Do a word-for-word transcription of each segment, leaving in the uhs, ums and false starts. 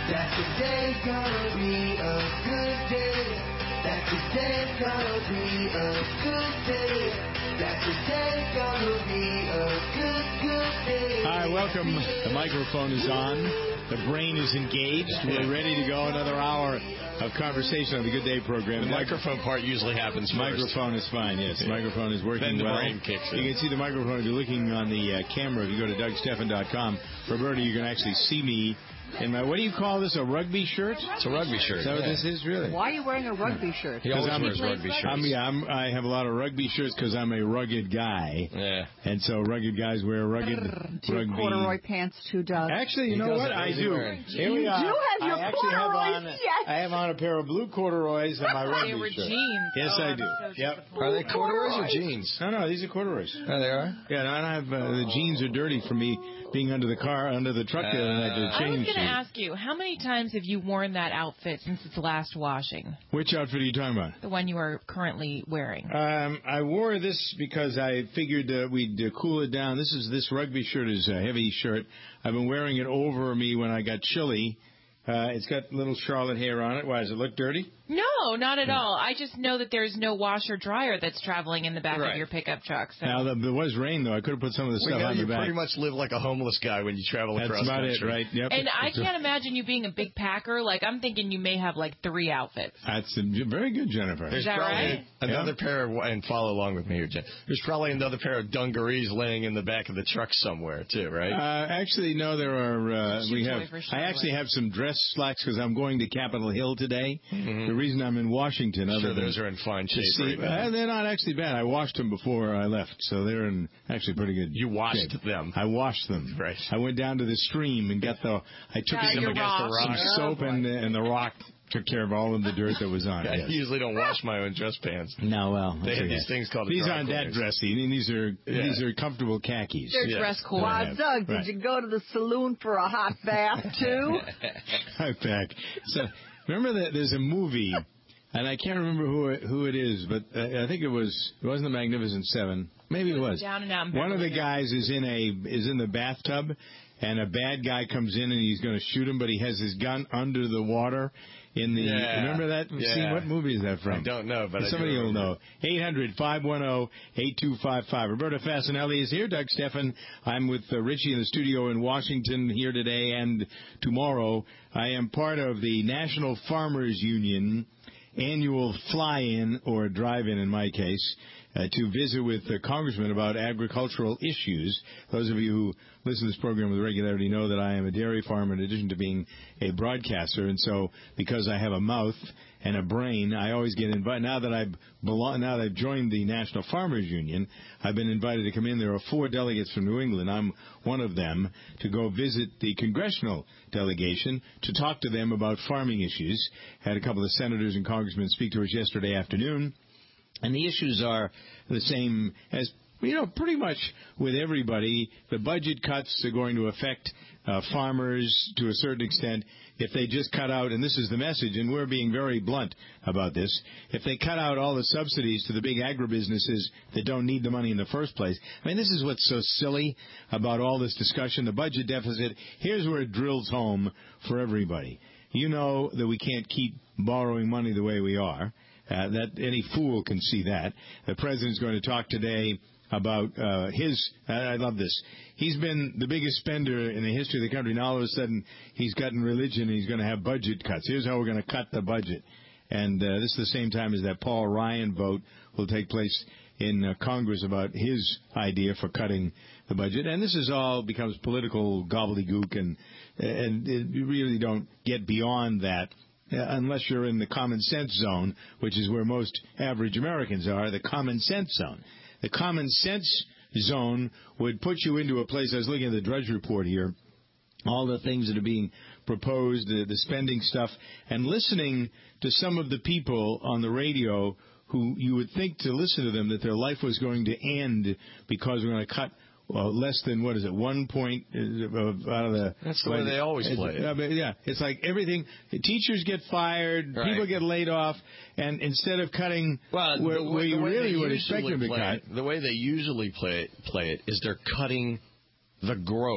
That today's gonna be a good day. That today's gonna be a good day. That today's gonna be a good, good day. Hi, welcome. The microphone is on. The brain is engaged. We're ready to go. Another hour of conversation on the Good Day program. The microphone part usually happens first. Microphone is fine, yes. The microphone is working then the well. brain kicks in. You can see the microphone if you're looking on the uh, camera. If you go to Doug Stephan dot com, Roberta, you can actually see me in my, what do you call this, a rugby shirt? It's a rugby shirt. Is that what yeah. this is, really? Why are you wearing a rugby shirt? He always I'm, wears rugby shirts. I'm, yeah, I'm, I have a lot of rugby shirts because I'm a rugged guy. Yeah. And so rugged guys wear rugged Two rugby. corduroy pants, two Doug. Actually, you He know does what? it. I Does he do. wear it? Here we You are. do have your I actually have corduroys, on, yes. I have on a pair of blue corduroys and my rugby They were shirt. jeans. Yes, oh, I I'm do. So Yep. Are they corduroys or jeans? No, no, these are corduroys. Oh, they are? Yeah, no, I don't have, uh, the jeans are dirty from me being under the car, under the truck the other night to Uh, I was change. going to ask you, how many times have you worn that outfit since its last washing? Which outfit are you talking about? The one you are currently wearing. Um, I wore this because I figured uh, we'd uh, cool it down. This is this rugby shirt is a heavy shirt. I've been wearing it over me when I got chilly. Uh, it's got little Charlotte hair on it. Why, does it look dirty? No, not at all. I just know that there's no washer dryer that's traveling in the back Right. of your pickup truck. So. Now, the, there was rain, though. I could have put some of the Well, stuff you know, on you the back. pretty much live like a homeless guy when you travel That's across about country. it, right? Yep. And I can't imagine you being a big packer. Like, I'm thinking you may have like three outfits. That's uh, very good, Jennifer. There's Is that probably right? another Yeah. pair of, and follow along with me here, Jen. There's probably another pair of dungarees laying in the back of the truck somewhere, too, right? Uh, actually, no, there are, uh, Shoe we toy have, for I Charlotte. actually have some dress slacks because I'm going to Capitol Hill today. Mhm. The reason I'm in Washington, other sure, than those are in fine to shape. see, right now. uh, they're not actually bad. I washed them before I left, so they're in actually pretty good You washed shape. them. I washed them. Right. I went down to the stream and got the, I took Got some, your against rock. the rock, some soap and, and the rock took care of all of the dirt that was on it. I yes. usually don't wash my own dress pants. No, well, They that's have okay. these things called These dry aren't that cleaners. dressy. I mean, these are Yeah. these are comfortable khakis. They're Yes. dress cool. Wow, Yeah. Doug, Right. did you go to the saloon for a hot bath, too? Right back. So remember that there's a movie, and I can't remember who it, who it is, but uh, I think it was it wasn't the Magnificent Seven. Maybe it was. Down and out in One of the Beverly guys is in a is in the bathtub, and a bad guy comes in and he's going to shoot him, but he has his gun under the water. In the Yeah. remember that Yeah. scene? What movie is that from? I don't know, but I do somebody will remember. know. eight hundred, five one zero, eight two five five. Roberta Fasanelli is here. Doug Stephan. I'm with uh, Richie in the studio in Washington here today and tomorrow. I am part of the National Farmers Union annual fly-in, or drive-in in my case, uh, to visit with the congressman about agricultural issues. Those of you who listen to this program with regularity know that I am a dairy farmer in addition to being a broadcaster, and so because I have a mouth and a brain, I always get invited. Now that I've belong, now that I've joined the National Farmers Union, I've been invited to come in. There are four delegates from New England. I'm one of them, to go visit the congressional delegation to talk to them about farming issues. Had a couple of senators and congressmen speak to us yesterday afternoon, and the issues are the same as, you know, pretty much with everybody. The budget cuts are going to affect uh, farmers to a certain extent if they just cut out, and this is the message, and we're being very blunt about this, if they cut out all the subsidies to the big agribusinesses that don't need the money in the first place. I mean, this is what's so silly about all this discussion, the budget deficit. Here's where it drills home for everybody. You know that we can't keep borrowing money the way we are. Uh, that any fool can see that. The president's going to talk today about uh, his, I love this, he's been the biggest spender in the history of the country. Now all of a sudden he's gotten religion and he's going to have budget cuts. Here's how we're going to cut the budget. And uh, this is the same time as that Paul Ryan vote will take place in uh, Congress about his idea for cutting the budget. And this is all becomes political gobbledygook, and, and it, you really don't get beyond that. Uh, unless you're in the common sense zone, which is where most average Americans are, the common sense zone. The common sense zone would put you into a place. I was looking at the Drudge Report here, all the things that are being proposed, the, the spending stuff, and listening to some of the people on the radio who you would think to listen to them that their life was going to end because we're going to cut well, less than, what is it, one point of, out of the... That's the way they always play it. I mean, yeah, it's like everything, teachers get fired, Right. people get laid off, and instead of cutting Well, where, the, where the you way really they would expect usually them to play cut... it, the way they usually play it, play it is they're cutting the growth.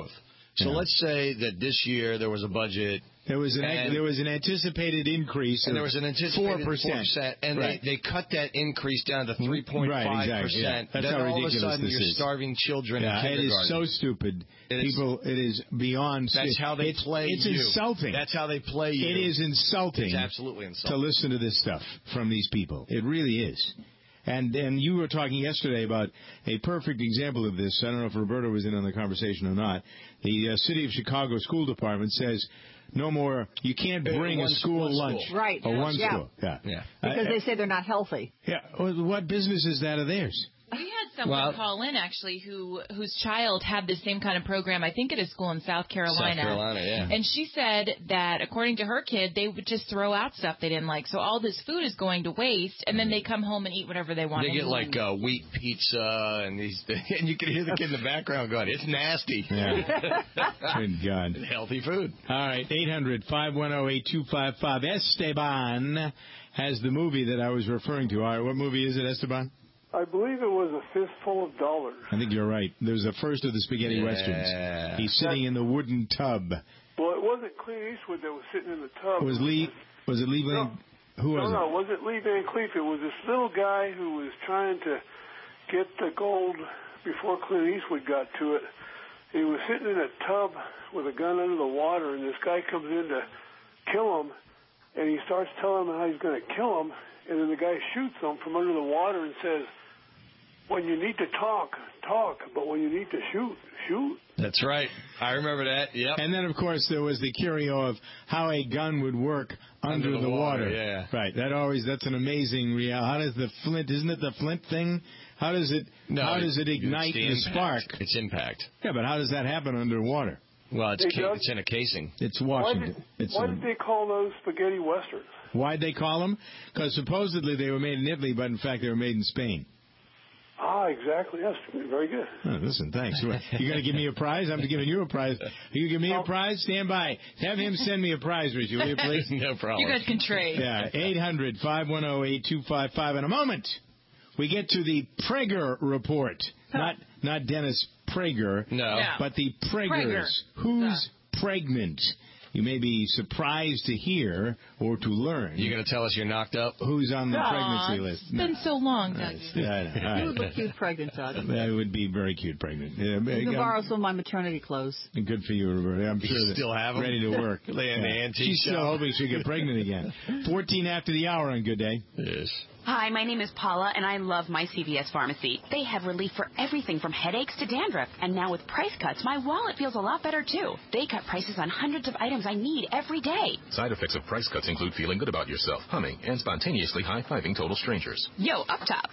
So Yeah. let's say that this year there was a budget. There was an And- there was an anticipated increase, And of there was an anticipated four percent, and right. they, they cut that increase down to three point five Right, exactly, percent. yeah. That's then how all of a ridiculous sudden this you're is. starving children Yeah, in it kindergarten. is so stupid. It is- People, it is beyond. That's how they it's, play It's you. insulting. That's how they play you. It is insulting. It's absolutely to insulting. listen to this stuff from these people. It really is. And and you were talking yesterday about a perfect example of this. I don't know if Roberta was in on the conversation or not. The uh, City of Chicago School Department says no more. You can't Uh, bring one a s- school one lunch. school. Right. Or one Yeah. school. Yeah. Yeah. Because Uh, they say they're not healthy. yeah. Well, what business is that of theirs? We had someone Well- call in actually who whose child had the same kind of program. I think at a school in South Carolina. South Carolina, yeah. And she said that according to her kid, they would just throw out stuff they didn't like. So all this food is going to waste, and then they come home and eat whatever they want. They get anyway. like uh, wheat pizza, and these, and you can hear the kid in the background going, "It's nasty." Yeah. Good God. Healthy food. All right, eight hundred, five one zero, eight two five five. Esteban has the movie that I was referring to. All right, what movie is it, Esteban? I believe it was A Fistful of Dollars. I think you're right. There's the first of the spaghetti Yeah. westerns. He's sitting in the wooden tub. Well, it wasn't Clint Eastwood that was sitting in the tub. Was Lee? Was it Lee? Van, who No, was no, it? it wasn't Lee Van Cleef. It was this little guy who was trying to get the gold before Clint Eastwood got to it. He was sitting in a tub with a gun under the water, and this guy comes in to kill him, and he starts telling him how he's going to kill him, and then the guy shoots him from under the water and says, "When you need to talk, talk, but when you need to shoot, shoot." That's right. I remember that. Yep. And then, of course, there was the curio of how a gun would work under, Under the the water, water. yeah. Right. That always, that's an amazing real. How does the flint, isn't it the flint thing? How does it, No, how does it it's ignite the the, impact. spark? It's impact. Yeah, but how does that happen underwater? Well, it's Hey, ca- Doug? it's in a casing. It's Why Washington. did, it's why a- did they call those spaghetti westerns? Why'd they call them? Because supposedly they were made in Italy, but in fact they were made in Spain. Ah, exactly. Yes, very good. Oh, listen, thanks. You going to give me a prize? I'm giving you a prize. You give me a prize? Stand by. Have him send me a prize, Richie, will you please? No problem. You guys can trade. Yeah, eight hundred, five one zero, eight two five five. In a moment, we get to the Prager report. Not not Dennis Prager, No. No. but the Pragers. Prager. Who's pregnant? You may be surprised to hear or to learn You going to tell us you're knocked up? who's on the Aw, pregnancy list. It's been so long, Doug. Yeah, all You would right. look cute pregnant, Doug. That would be very cute, pregnant. Yeah, You can um, borrow some of my maternity clothes. Good for you, Roberta. I'm sure that still have 'em? ready to work. Lay in the antique She's still shop. hoping she'll get pregnant again. fourteen after the hour on Good Day. Yes. Hi, my name is Paula, and I love my C V S pharmacy. They have relief for everything from headaches to dandruff. And now with price cuts, my wallet feels a lot better, too. They cut prices on hundreds of items I need every day. Side effects of price cuts include feeling good about yourself, humming, and spontaneously high-fiving total strangers. Yo, up top.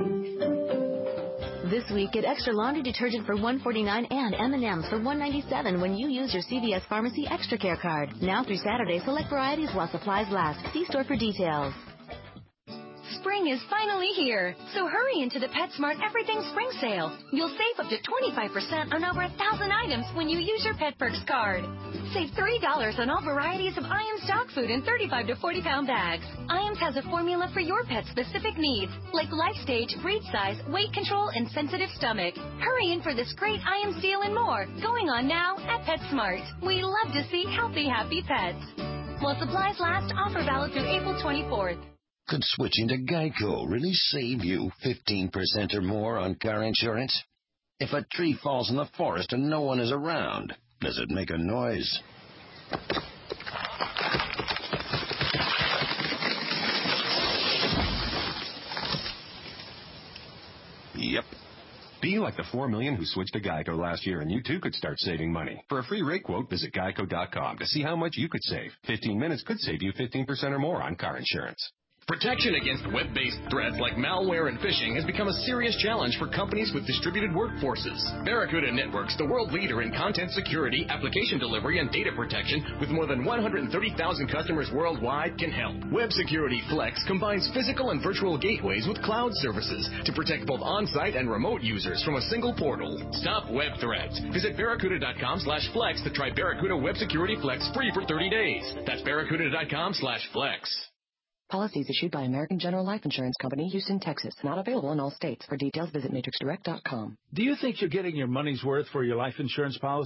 This week, get extra laundry detergent for one forty-nine and M and M's for one ninety-seven when you use your C V S Pharmacy Extra Care card. Now through Saturday, select varieties while supplies last. See store for details. Spring is finally here, so hurry into the PetSmart Everything Spring Sale. You'll save up to twenty-five percent on over a thousand items when you use your Pet Perks card. Save thirty dollars on all varieties of I A M S dog food in thirty-five to forty pound bags. I A M S has a formula for your pet's specific needs, like life stage, breed size, weight control, and sensitive stomach. Hurry in for this great I A M S deal and more, going on now at PetSmart. We love to see healthy, happy pets. While supplies last, offer valid through April twenty-fourth. Could switching to Geico really save you fifteen percent or more on car insurance? If a tree falls in the forest and no one is around, does it make a noise? Yep. Be like the four million who switched to Geico last year, and you too could start saving money. For a free rate quote, visit geico dot com to see how much you could save. fifteen minutes could save you fifteen percent or more on car insurance. Protection against web-based threats like malware and phishing has become a serious challenge for companies with distributed workforces. Barracuda Networks, the world leader in content security, application delivery, and data protection, with more than one hundred thirty thousand customers worldwide, can help. Web Security Flex combines physical and virtual gateways with cloud services to protect both on-site and remote users from a single portal. Stop web threats. Visit barracuda dot com slash flex to try Barracuda Web Security Flex free for thirty days. That's barracuda dot com slash flex. Policies issued by American General Life Insurance Company, Houston, Texas. Not available in all states. For details, visit matrix direct dot com. Do you think you're getting your money's worth for your life insurance policy?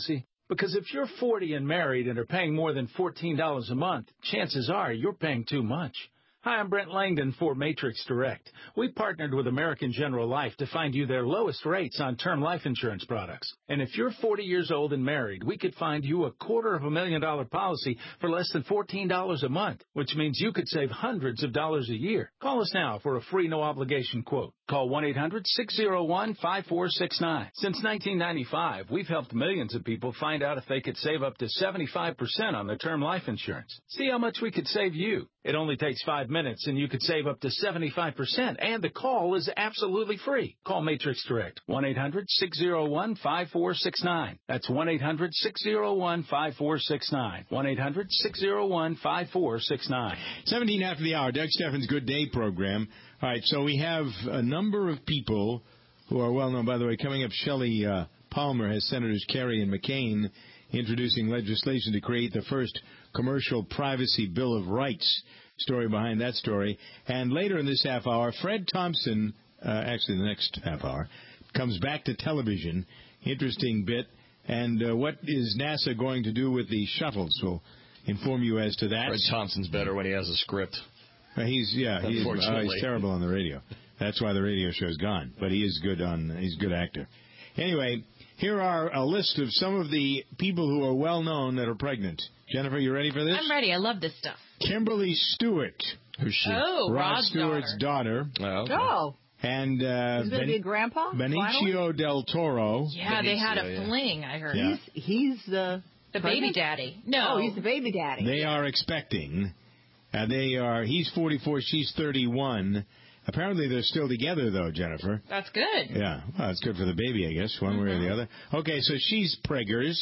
Because if you're forty and married and are paying more than fourteen dollars a month, chances are you're paying too much. Hi, I'm Brent Langdon for Matrix Direct. We partnered with American General Life to find you their lowest rates on term life insurance products. And if you're forty years old and married, we could find you a quarter of a million dollar policy for less than fourteen dollars a month, which means you could save hundreds of dollars a year. Call us now for a free no-obligation quote. Call one eight hundred six oh one five four six nine. Since nineteen ninety-five, we've helped millions of people find out if they could save up to seventy-five percent on their term life insurance. See how much we could save you. It only takes five minutes, and you could save up to seventy-five percent, and the call is absolutely free. Call Matrix Direct, one eight hundred six oh one five four six nine. That's one eight hundred six oh one five four six nine. one eight hundred six oh one five four six nine. seventeen after the hour, Doug Steffens' Good Day program. All right, so we have a number of people who are well known. By the way, coming up, Shelley uh, Palmer has Senators Kerry and McCain introducing legislation to create the first commercial privacy bill of rights. Story behind that story. And later in this half hour, Fred Thompson, uh, actually the next half hour, comes back to television. Interesting bit. And uh, what is NASA going to do with the shuttles? We'll inform you as to that. Fred Thompson's better when he has a script. Uh, he's yeah, he's, uh, he's terrible on the radio. That's why the radio show's gone. But he is good on. He's a good actor. Anyway, here are a list of some of the people who are well known that are pregnant. Jennifer, you ready for this? I'm ready. I love this stuff. Kimberly Stewart. Who's she? Oh, Rod Rod's Stewart's daughter. daughter. Oh. Okay. Oh. And uh, He's going to be a grandpa? Benicio finally? del Toro. Yeah, Benicio, they had a yeah. fling, I heard. Yeah. He's, he's the... The pregnant? baby daddy. No. Oh, he's the baby daddy. They are expecting. Uh, they are. He's forty-four. She's thirty-one. Apparently, they're still together, though, Jennifer. That's good. Yeah. Well, that's good for the baby, I guess, one mm-hmm. way or the other. Okay, so she's preggers.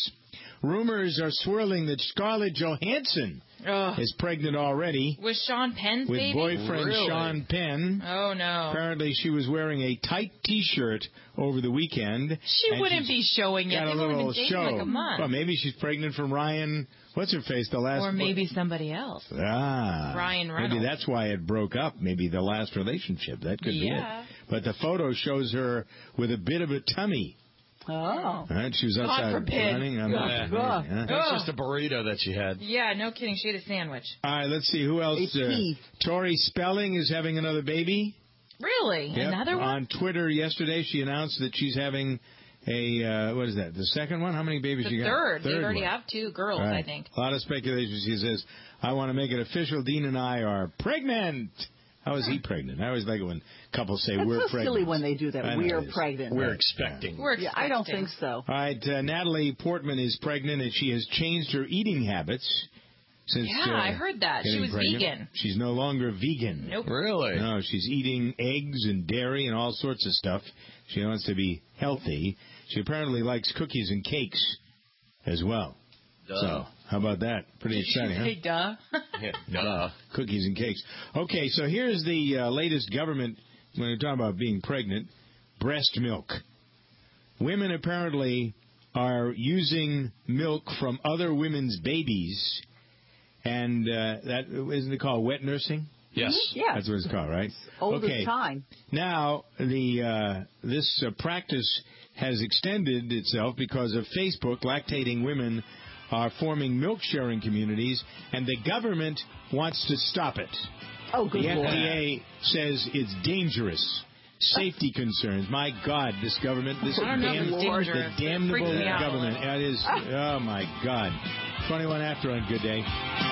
Rumors are swirling that Scarlett Johansson Ugh. is pregnant already. With Sean Penn's with baby? boyfriend Really? Sean Penn. Oh, no. Apparently, she was wearing a tight T-shirt over the weekend. She wouldn't be showing yet. Got They've a only little been dating show. like a month. Well, maybe she's pregnant from Ryan. What's her face? The last. Or maybe somebody else. Ah. Ryan Reynolds. Maybe that's why it broke up. Maybe the last relationship. That could yeah. be it. But the photo shows her with a bit of a tummy. Oh. Right, she was outside God forbid. running. I'm Yeah. not, huh? That's just a burrito that she had. Yeah, no kidding. She had a sandwich. All right, let's see. Who else? Uh, Tori Spelling is having another baby. Really? Yep. Another one? On Twitter yesterday, she announced that she's having a, uh, what is that, the second one? How many babies The you got? third. They already one. have two girls, Right. I think. A lot of speculation. She says, I want to make it official. Dean and I are pregnant. How is he pregnant? I always like it when couples say That's we're so pregnant. silly when they do that. I know We're it is. pregnant. We're expecting. We're Yeah, expecting. I don't think so. All right, uh, Natalie Portman is pregnant, and she has changed her eating habits since. Yeah, uh, I heard that. She getting was pregnant. vegan. She's no longer vegan. Nope. Really? No, she's eating eggs and dairy and all sorts of stuff. She wants to be healthy. She apparently likes cookies and cakes as well. Duh. So, how about that? Pretty exciting, huh? Hey, duh. Yeah, duh. Cookies and cakes. Okay, so here's the uh, latest government, when we're talking about being pregnant, breast milk. Women apparently are using milk from other women's babies, and uh, that isn't it called wet nursing? Yes. Yeah. That's what it's called, right? Old okay. as time. Now, the uh, this uh, practice has extended itself because of Facebook. Lactating women are forming milk-sharing communities, and the government wants to stop it. Oh, good The Lord. F D A says it's dangerous. Safety concerns. My God, this government, this I don't know if damn, it's dangerous. the It damnable freaks me out a government. little. It is. Oh my God. twenty-one after on Good Day.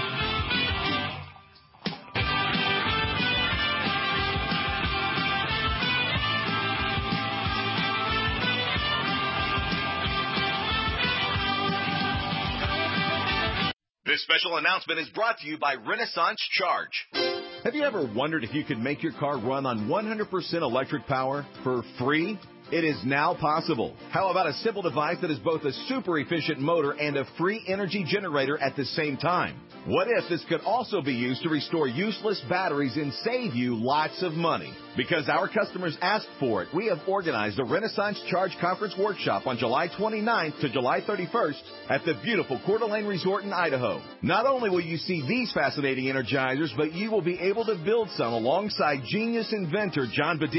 This special announcement is brought to you by Renaissance Charge. Have you ever wondered if you could make your car run on one hundred percent electric power for free? It is now possible. How about a simple device that is both a super efficient motor and a free energy generator at the same time? What if this could also be used to restore useless batteries and save you lots of money? Because our customers asked for it, we have organized a Renaissance Charge Conference Workshop on July twenty-ninth to July thirty-first at the beautiful Coeur d'Alene Resort in Idaho. Not only will you see these fascinating energizers, but you will be able to build some alongside genius inventor John Bedini.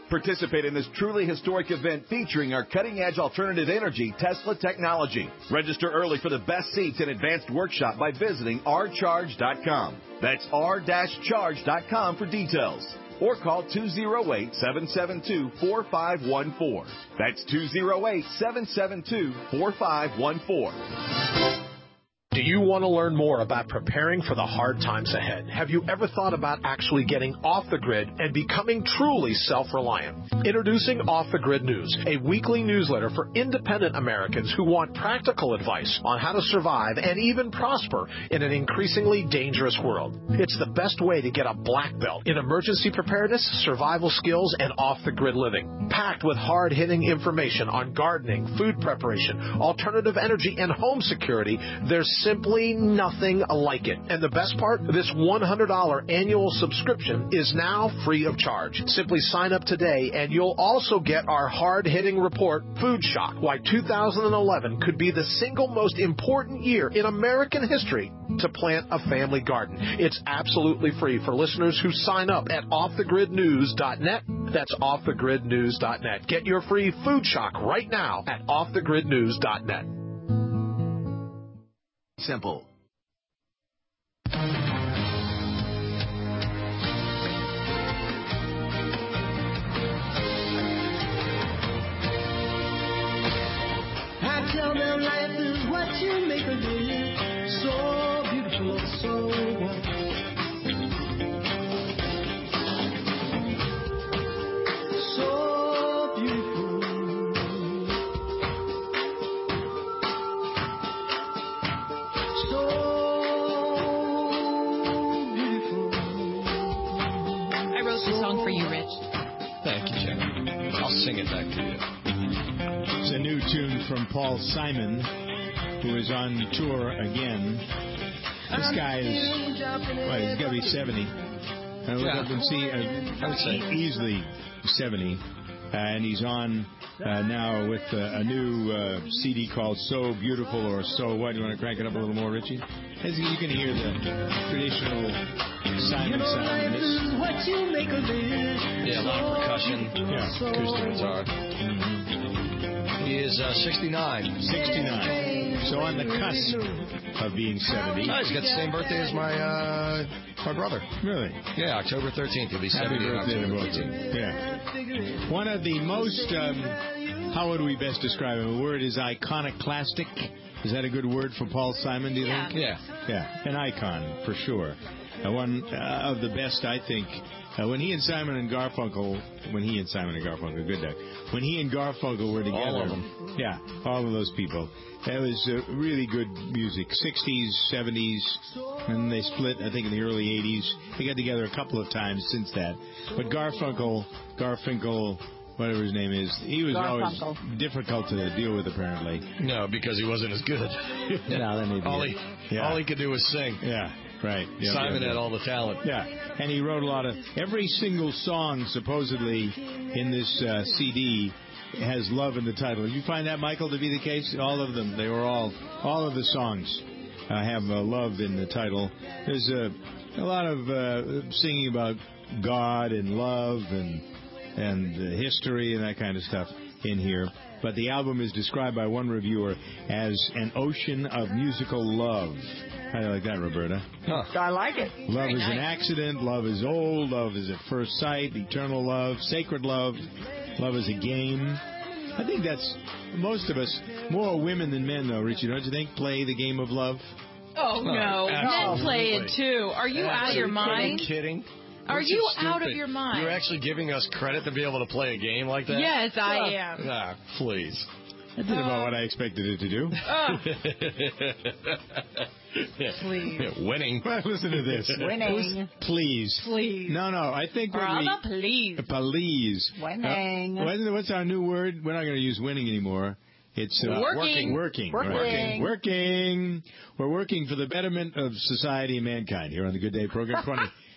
Participate in this truly historic event featuring our cutting-edge alternative energy Tesla technology. Register early for the best seats and advanced workshop by visiting r charge dot com. That's r charge dot com for details. Or call two oh eight, seven seven two, four five one four. That's two oh eight, seven seven two, four five one four. Do you want to learn more about preparing for the hard times ahead? Have you ever thought about actually getting off the grid and becoming truly self-reliant? Introducing Off the Grid News, a weekly newsletter for independent Americans who want practical advice on how to survive and even prosper in an increasingly dangerous world. It's the best way to get a black belt in emergency preparedness, survival skills, and off-the-grid living. Packed with hard-hitting information on gardening, food preparation, alternative energy, and home security, there's simply nothing like it. And the best part, this one hundred dollars annual subscription is now free of charge. Simply sign up today and you'll also get our hard-hitting report, Food Shock, Why two thousand eleven Could Be the Single Most Important Year in American History to Plant a Family Garden. It's absolutely free for listeners who sign up at off the grid news dot net. That's off the grid news dot net. Get your free Food Shock right now at off the grid news dot net. Simple. I tell them life is what you make of it. So beautiful, so so beautiful. So beautiful. I wrote the song for you, Rich. Thank you, Jen. I'll sing it back to you. It's a new tune from Paul Simon, who is on tour again. This guy is, what, he's got to be seventy. I look Yeah. up and see, uh, I would say. easily seventy. Uh, and he's on uh, now with uh, a new uh, C D called So Beautiful or So What. You want to crank it up a little more, Richie? As you can hear the traditional Simon sound in this. What you make of it. Yeah, a lot of percussion. Yeah. Acoustic guitar. Mm-hmm. He is uh, sixty-nine. sixty-nine. So on the cusp of being seventy. Oh, he's got the same birthday as my uh, my brother. Really? Yeah, October thirteenth. He'll be Happy seventy on birthday to October both of thirteenth. you. Yeah. One of the most, um, how would we best describe him? The word is iconoclastic. Is that a good word for Paul Simon, do you Yeah. think? Yeah. Yeah, an icon, for sure. Uh, one uh, of the best, I think. Uh, when he and Simon and Garfunkel, when he and Simon and Garfunkel, good day. When he and Garfunkel were together. All of them. Yeah, all of those people. That was uh, really good music. sixties, seventies, and they split, I think, in the early eighties. They got together a couple of times since that. But Garfunkel, Garfinkel, whatever his name is, he was Garfunkel. always difficult to deal with, apparently. No, because he wasn't as good. No, then he'd all be- he yeah. all he could do was sing. Yeah, right. Yeah, Simon yeah, yeah. had all the talent. Yeah, and he wrote a lot of... Every single song, supposedly, in this uh, C D has love in the title. Did you find that, Michael, to be the case? All of them. They were all... All of the songs uh, have uh, love in the title. There's uh, a lot of uh, singing about God and love and, and uh, history and that kind of stuff in here. But the album is described by one reviewer as an ocean of musical love. How do you like that, Roberta? Huh. I like it. Love Very is an nice. accident. Love is old. Love is at first sight. Eternal love. Sacred love. Love is a game. I think that's most of us, more women than men, though, Richie, don't you think, play the game of love? Oh, no. absolutely. Men play it, too. Are you out of your mind? Are you kidding? Are You're you so out of stupid. your mind? You're actually giving us credit to be able to play a game like that? Yes, I am. Ah, please. I did about what I expected it to do. Ugh. Please. Yeah, winning. Well, listen to this. Winning. Please. Please. No, no. I think what Brother, we... please. Please. Winning. Uh, what's- what's our new word? We're not going to use winning anymore. It's uh, Working. Working. Working. Right. Working. We're working for the betterment of society and mankind here on the Good Day program. twenty,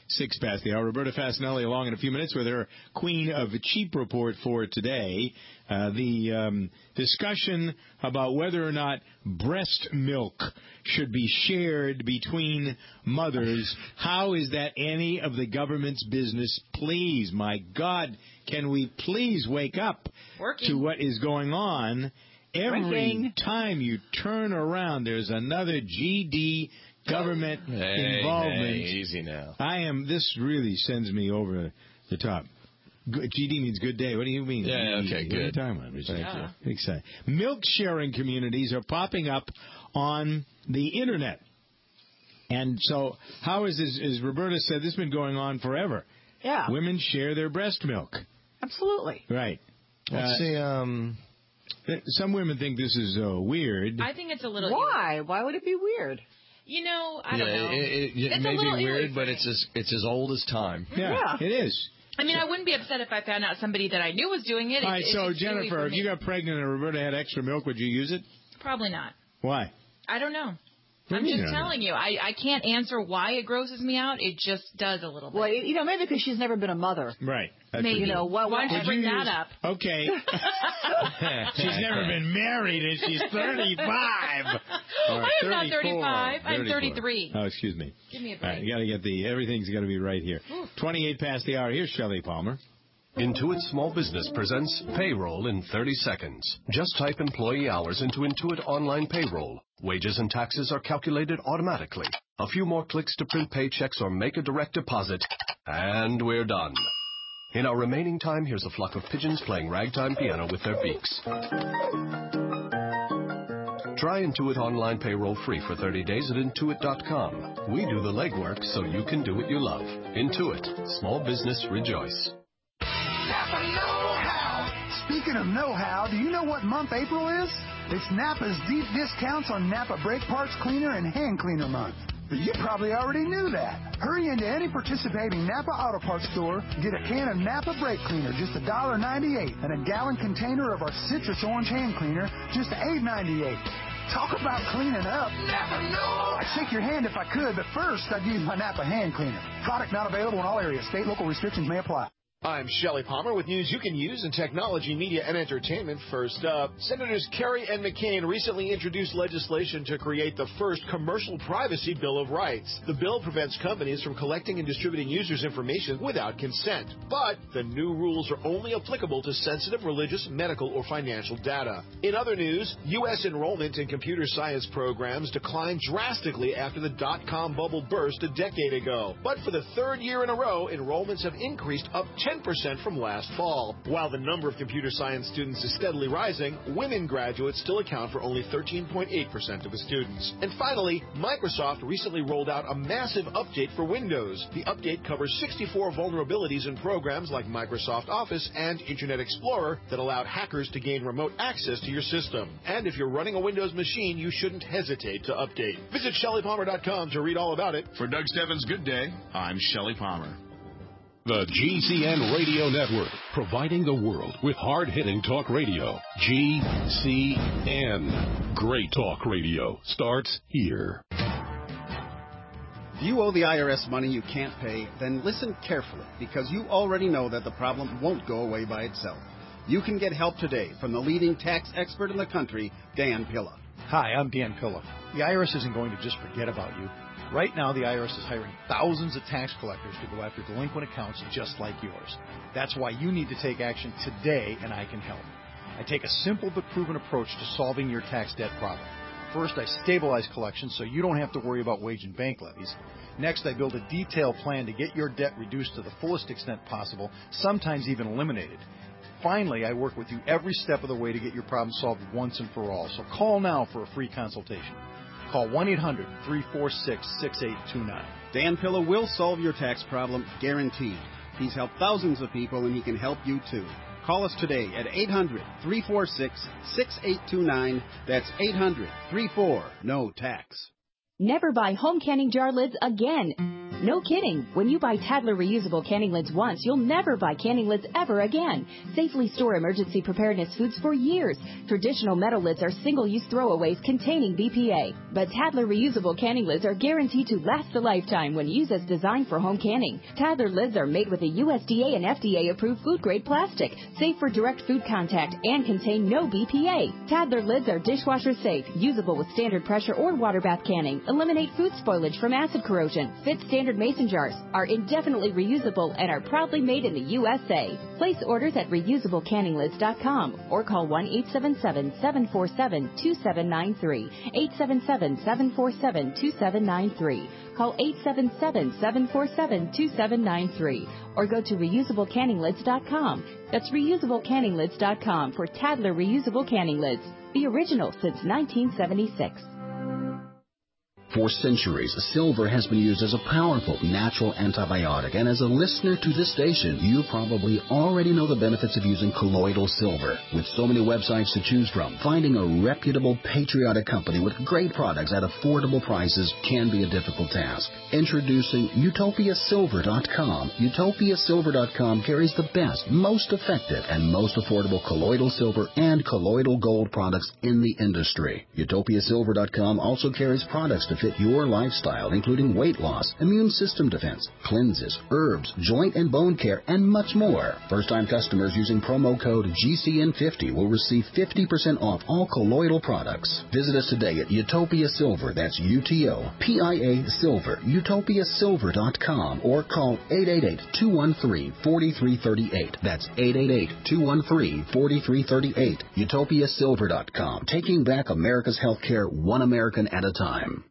Six past the hour. Roberta Fasanelli along in a few minutes with her Queen of Cheap report for today. Uh, the um, discussion about whether or not breast milk should be shared between mothers. How is that any of the government's business? Please, my God, can we please wake up Working. to what is going on? Every Working. time you turn around, there's another G D government hey, involvement. Hey, easy now. I am. This really sends me over the top. Good, G D means good day. What do you mean? Yeah, okay, what good. What are you talking about, Richard? Thank yeah. you. Exciting. Milk sharing communities are popping up on the internet, and so how is this? As Roberta said, this has been going on forever. Yeah. Women share their breast milk. Absolutely. Right. Let's uh, see. Um. Some women think this is uh, weird. I think it's a little. Why? Why would it be weird? You know, I yeah, don't know. It, it, it it's may a little be weird, eerie. but it's as it's as old as time. Yeah, yeah. It is. I mean, I wouldn't be upset if I found out somebody that I knew was doing it. All right, It's- so it's eerie Jennifer, for if me. you got pregnant and Roberta had extra milk, would you use it? Probably not. Why? I don't know. What I'm do you just mean you don't telling you. I, I can't answer why it grosses me out. It just does a little bit. Well, you know, maybe because she's never been a mother. Right. That's Maybe. what You know, what, Why don't you Would bring you that use- up? Okay. She's never been married and she's thirty-five. Or I am not thirty-four. thirty-five. I'm thirty-four. thirty-three. Oh, excuse me. Give me a All break. right, you got to get the, everything's got to be right here. twenty-eight past the hour. Here's Shelley Palmer. Intuit Small Business presents Payroll in thirty seconds. Just type employee hours into Intuit Online Payroll. Wages and taxes are calculated automatically. A few more clicks to print paychecks or make a direct deposit, and we're done. In our remaining time, here's a flock of pigeons playing ragtime piano with their beaks. Try Intuit Online Payroll free for thirty days at Intuit dot com. We do the legwork so you can do what you love. Intuit. Small business rejoice. Napa know-how. Speaking of know-how, do you know what month April is? It's Napa's deep discounts on Napa brake parts cleaner and hand cleaner month. But you probably already knew that. Hurry into any participating Napa Auto Parts store, get a can of Napa brake cleaner, just one dollar ninety-eight, and a gallon container of our citrus orange hand cleaner, just eight ninety-eight. Talk about cleaning up. Napa know. I'd shake your hand if I could, but first I'd use my Napa hand cleaner. Product not available in all areas. State local restrictions may apply. I'm Shelley Palmer with news you can use in technology, media, and entertainment. First up, Senators Kerry and McCain recently introduced legislation to create the first Commercial Privacy Bill of Rights. The bill prevents companies from collecting and distributing users' information without consent. But the new rules are only applicable to sensitive religious, medical, or financial data. In other news, U S enrollment in computer science programs declined drastically after the dot-com bubble burst a decade ago. But for the third year in a row, enrollments have increased up ten percent from last fall. While the number of computer science students is steadily rising, women graduates still account for only thirteen point eight percent of the students. And finally, Microsoft recently rolled out a massive update for Windows. The update covers sixty-four vulnerabilities in programs like Microsoft Office and Internet Explorer that allowed hackers to gain remote access to your system. And if you're running a Windows machine, you shouldn't hesitate to update. Visit Shelley Palmer dot com to read all about it. For Doug Steffens' Good Day, I'm Shelley Palmer. The G C N Radio Network, providing the world with hard-hitting talk radio. G C N. Great talk radio starts here. If you owe the I R S money you can't pay, then listen carefully, because you already know that the problem won't go away by itself. You can get help today from the leading tax expert in the country, Dan Pilla. Hi, I'm Dan Pilla. The I R S isn't going to just forget about you. Right now, the I R S is hiring thousands of tax collectors to go after delinquent accounts just like yours. That's why you need to take action today, and I can help. I take a simple but proven approach to solving your tax debt problem. First, I stabilize collections so you don't have to worry about wage and bank levies. Next, I build a detailed plan to get your debt reduced to the fullest extent possible, sometimes even eliminated. Finally, I work with you every step of the way to get your problem solved once and for all. So call now for a free consultation. Call one eight hundred, three four six, six eight two nine. Dan Pilla will solve your tax problem, guaranteed. He's helped thousands of people, and he can help you too. Call us today at eight hundred, three four six, six eight two nine. That's eight hundred, three four, N O Tax. Never buy home canning jar lids again. No kidding. When you buy Tadler reusable canning lids once, you'll never buy canning lids ever again. Safely store emergency preparedness foods for years. Traditional metal lids are single-use throwaways containing B P A. But Tadler reusable canning lids are guaranteed to last a lifetime when used as designed for home canning. Tadler lids are made with a U S D A and F D A-approved food-grade plastic, safe for direct food contact, and contain no B P A. Tadler lids are dishwasher safe, usable with standard pressure or water bath canning, eliminate food spoilage from acid corrosion, fit standard mason jars, are indefinitely reusable, and are proudly made in the U S A. Place orders at reusable canning lids dot com or call one eight seven seven, seven four seven, two seven nine three, eight seven seven, seven four seven, two seven nine three. Call eight seven seven, seven four seven, two seven nine three or go to reusable canning lids dot com. That's reusable canning lids dot com for Tadler reusable canning lids, the original since nineteen seventy-six. For centuries, silver has been used as a powerful natural antibiotic, and as a listener to this station, you probably already know the benefits of using colloidal silver. With so many websites to choose from, finding a reputable, patriotic company with great products at affordable prices can be a difficult task. Introducing Utopia Silver dot com. Utopia Silver dot com carries the best, most effective, and most affordable colloidal silver and colloidal gold products in the industry. Utopia Silver dot com also carries products to fit your lifestyle, including weight loss, immune system defense, cleanses, herbs, joint and bone care, and much more. First-time customers using promo code G C N fifty will receive fifty percent off all colloidal products. Visit us today at Utopia Silver, that's U T O P I A Silver, Utopia Silver dot com, or call eight eight eight, two one three, four three three eight. That's eight eight eight, two one three, four three three eight. Utopia Silver dot com, taking back America's healthcare one American at a time.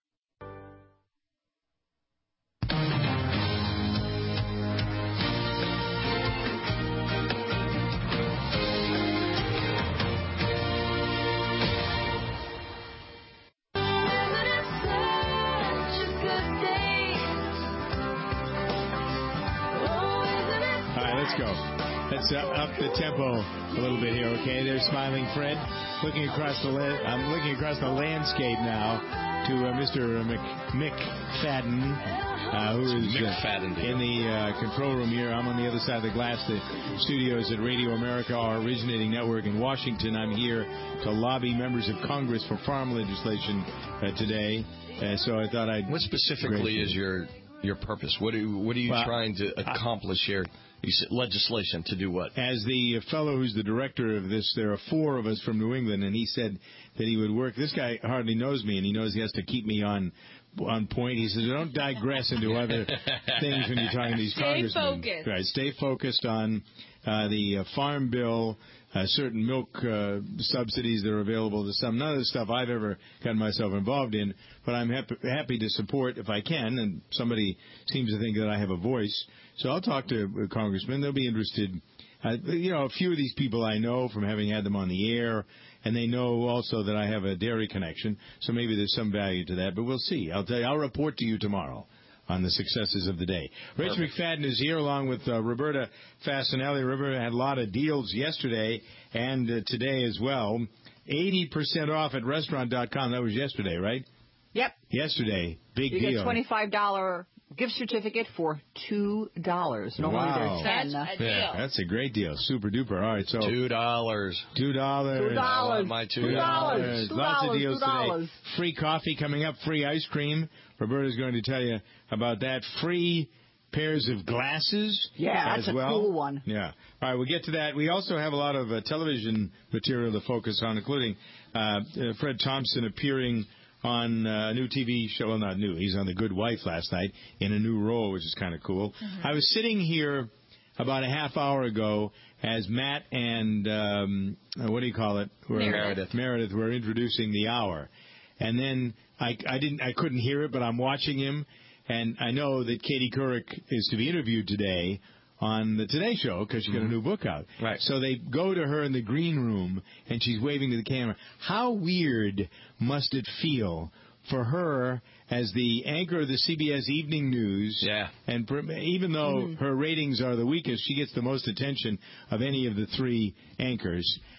Let's go. Let's uh, up the tempo a little bit here, okay? There's Smiling Fred looking across the la- I'm looking across the landscape now to uh, Mister Mc- McFadden, uh, who is uh, in the uh, control room here. I'm on the other side of the glass. The studios at Radio America, our originating network in Washington. I'm here to lobby members of Congress for farm legislation uh, today. Uh, so I thought I'd. What specifically is your your purpose? What are you, what are you well, trying to accomplish here? You said legislation to do what? As the fellow who's the director of this, there are four of us from New England, and he said that he would work. This guy hardly knows me, and he knows he has to keep me on on point. He says, don't digress into other things when you're talking to these Stay congressmen. Focused. Right, stay focused on uh, the uh, farm bill, uh, certain milk uh, subsidies that are available to some. None of the stuff I've ever gotten myself involved in, but I'm happy, happy to support if I can, and somebody seems to think that I have a voice. So I'll talk to uh, congressmen. They'll be interested. Uh, you know, a few of these people I know from having had them on the air, and they know also that I have a dairy connection, so maybe there's some value to that. But we'll see. I'll tell you. I'll report to you tomorrow on the successes of the day. Rich Perfect. McFadden is here along with uh, Roberta Fasanelli. Roberta had a lot of deals yesterday and uh, today as well. eighty percent off at restaurant dot com. That was yesterday, right? Yep. Yesterday. Big you deal. You get twenty-five dollars gift certificate for two dollars. Normally wow. they're ten. That's a yeah, deal. That's a great deal. Super duper. All right, so two dollars. Two dollars. Two dollars. My two, two dollars. Lots of deals two dollars. today. Free coffee coming up. Free ice cream. Roberta's going to tell you about that. Free pairs of glasses. Yeah, as that's well. a cool one. Yeah. All right, we'll get to that. We also have a lot of uh, television material to focus on, including uh, uh, Fred Thompson appearing on a new T V show. Well, not new. He's on The Good Wife last night in a new role, which is kind of cool. Mm-hmm. I was sitting here about a half hour ago as Matt and, um, what do you call it? Meredith. Meredith were introducing the hour. And then I, I didn't, I couldn't hear it, but I'm watching him. And I know that Katie Couric is to be interviewed today on the Today Show because she got a new book out. Right. So they go to her in the green room, and she's waving to the camera. How weird must it feel for her as the anchor of the C B S Evening News? Yeah. And pr- even though mm-hmm. her ratings are the weakest, she gets the most attention of any of the three anchors.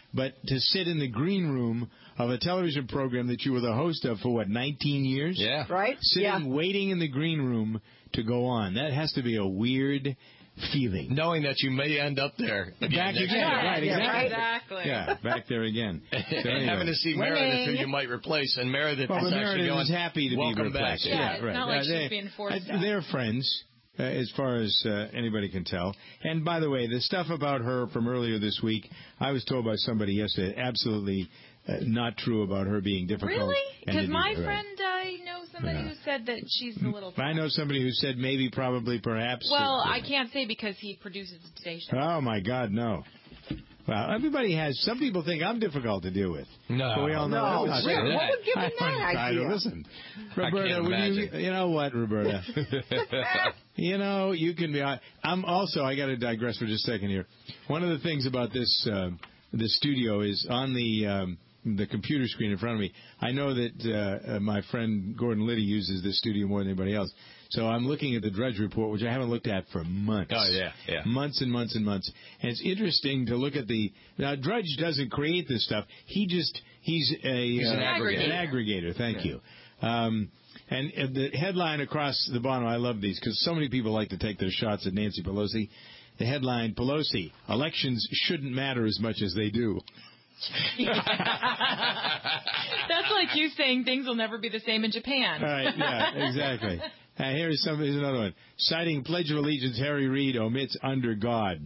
but to sit in the green room of a television program that you were the host of for, what, nineteen years? Yeah. Right? Sitting, yeah. waiting in the green room to go on. That has to be a weird feeling. Knowing that you may end up there again. Back again, year. right, exactly. Exactly. Yeah, back there again. So and anyway. having to see Winning. Meredith, who you might replace, and Meredith well, is actually Meredith going, is happy to welcome be replaced. back. Yeah, Yeah, it's right. not like Uh, she's they, being forced uh, out. They're friends, uh, as far as uh, anybody can tell. And by the way, the stuff about her from earlier this week, I was told by somebody yesterday, absolutely uh, not true about her being difficult. Really? and Because to my do- right. friend, I know somebody Yeah. who said that she's a little... I know somebody who said maybe, probably, perhaps. Well, uh, I can't say because he produces the station. Oh, my God, no. Well, everybody has. Some people think I'm difficult to deal with. No. But we all know No, that's not really? true. What would give him I- that I- idea? Listen, I Roberta, can't would you, imagine. you know what, Roberta? You know, you can be. I'm also. I got to digress for just a second here. One of the things about this uh, this studio is on the um, the computer screen in front of me. I know that uh, uh, my friend Gordon Liddy uses this studio more than anybody else. So I'm looking at the Drudge Report, which I haven't looked at for months. Oh, yeah, yeah. Months and months and months. And it's interesting to look at the... Now, Drudge doesn't create this stuff. He just... He's a... He's an uh, aggregator. An aggregator, thank Yeah. you. Um, and, and the headline across the bottom, I love these, because so many people like to take their shots at Nancy Pelosi. The headline, Pelosi, elections shouldn't matter as much as they do. That's like you saying things will never be the same in Japan. Right, yeah, exactly. Uh, here's some. Here's another one. Citing Pledge of Allegiance, Harry Reid omits "under God."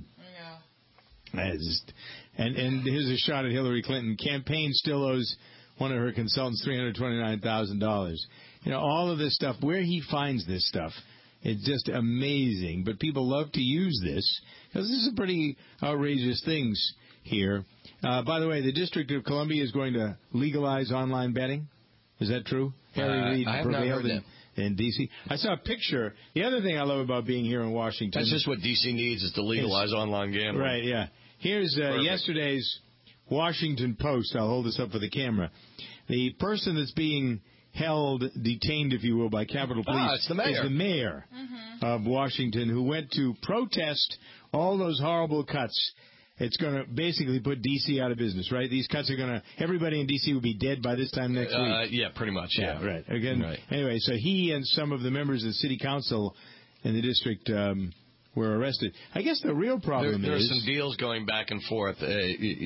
Yeah. Just, and and here's a shot at Hillary Clinton. Campaign still owes one of her consultants three hundred twenty-nine thousand dollars. You know, all of this stuff. Where he finds this stuff, it's just amazing. But people love to use this because this is pretty outrageous things here. Uh, by the way, the District of Columbia is going to legalize online betting. Is that true? Harry Uh, Reid I have not prevailed heard in, that. in D C. I saw a picture. The other thing I love about being here in Washington. That's just what D C needs, is to legalize is, online gambling. Right, yeah. Here's uh, yesterday's Washington Post. I'll hold this up for the camera. The person that's being held, detained, if you will, by Capitol Police Ah, it's the mayor. is the mayor Mm-hmm. of Washington, who went to protest all those horrible cuts. It's going to basically put D C out of business, right? These cuts are going to, everybody in D C will be dead by this time next Uh, week. yeah, pretty much, yeah. right. Again, Right. Anyway, so he and some of the members of the city council in the district um, were arrested. I guess the real There, problem there are is... some deals going back and forth. Uh,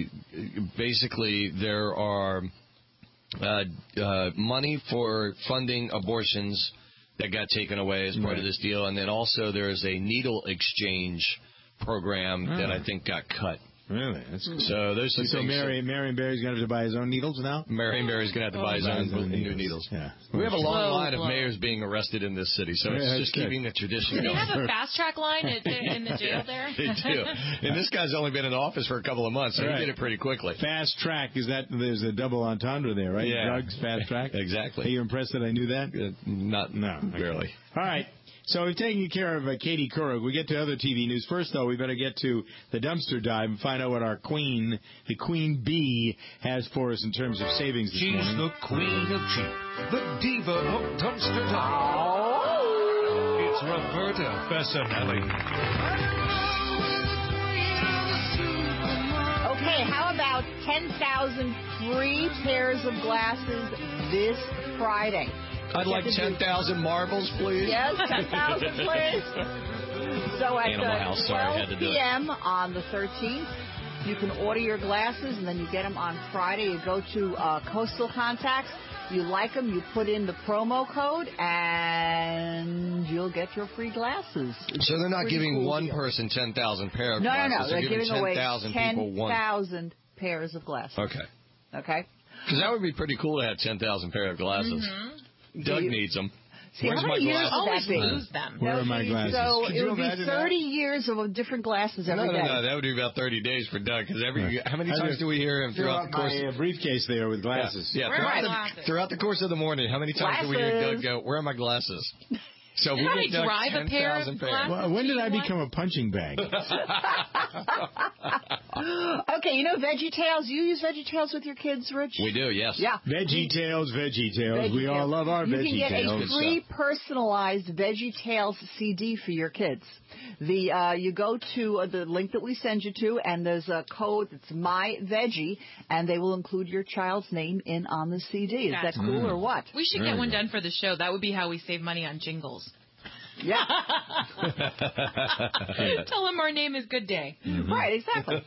basically, there are uh, uh, money for funding abortions that got taken away as part Right. of this deal, and then also there is a needle exchange program Oh. that I think got cut. Really? That's cool. So those two So things. Mary, Marion Barry's going to have to buy his own needles now? Marion Barry's going to have to buy his own, Buy his own new needles. needles. Yeah. We have a long Slow line of blow. mayors being arrested in this city, so Yeah, it's that's just good. keeping the tradition Do they going. have a fast track line at the, in the jail there? They do. And this guy's only been in office for a couple of months, so Right. he did it pretty quickly. Fast track, is that, there's a double entendre there, right? Yeah. Drugs, fast track? Exactly. Are you impressed that I knew that? Uh, not No. okay. barely. All right. So we've taken care of uh, Katie Couric. We get to other T V news. First, though, we better get to the dumpster dive and find out what our queen, the Queen Bee, has for us in terms of savings this She's morning. the queen of cheap, the diva of dumpster dive. It's Roberta Fassanelli. Okay, how about ten thousand free pairs of glasses this Friday? I'd like Get to do- ten thousand marbles, please. Yes, ten thousand, please. So at Animal uh, House, sorry, I had to twelve do it. p.m. on the thirteenth, you can order your glasses, and then you get them on Friday. You go to uh, Coastal Contacts, you like them, you put in the promo code, and you'll get your free glasses. It's So they're not pretty giving cool one deal. person ten thousand pair of No, no, glasses. no. They're giving giving away ten thousand people ten one. thousand pairs of glasses. Okay. Okay? Because that would be pretty cool to have ten thousand pair of glasses. Mm-hmm. Doug You- needs them. See, Where's how my many years glasses? would that Always be? lose them. Where are my glasses? So Could it you would be imagine thirty years of different glasses every no, day. no, no. That would be about thirty days for Doug. Because every Right. how many I times just do we hear him Fill throughout up the course? my uh, briefcase there with glasses. Yeah, Where are throughout my the, glasses? throughout the course of the morning, how many times do we hear Glasses. Doug go, "Where are my glasses?" So you we know get how like drive a pair of ten thousand glasses? Well, when did I become a punching bag? Okay, you know Veggie Tales? You use Veggie Tales with your kids, Rich? We do, yes. Yeah. Veggie Tales, Veggie Tales. Veggie we all Tales. love our you Veggie can get Tales. a free personalized Veggie Tales C D for your kids. The uh, you go to uh, the link that we send you to, and there's a code that's My Veggie, and they will include your child's name in on the C D. Is That's that cool mm. or what? We should There get we one go. done for the show. That would be how we save money on jingles. Yeah. Tell them our name is Good Day. Mm-hmm. Right, exactly.